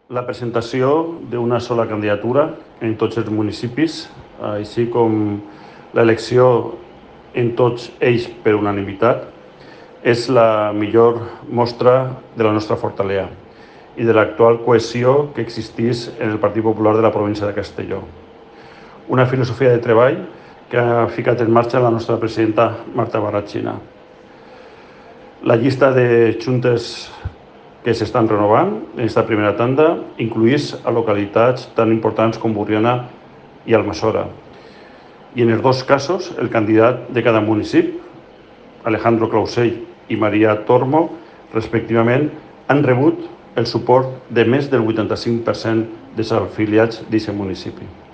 la presentació d'una sola candidatura en tots els municipis, així com l'elecció en tots ells per unanimitat, és la millor mostra de la nostra fortalesa i de l'actual cohesió que existeix en el Partit Popular de la província de Castelló. Una filosofia de treball que ha ficat en marxa la nostra presidenta Marta Barrachina. La llista de juntes que s'estan renovant en aquesta primera tanda incluís a localitats tan importants com Borriana i Almassora. I en els dos casos, el candidat de cada municipi, Alejandro Clausell i Maria Tormo, respectivament, han rebut el suport de més del 85% dels afiliats d'aquest municipi.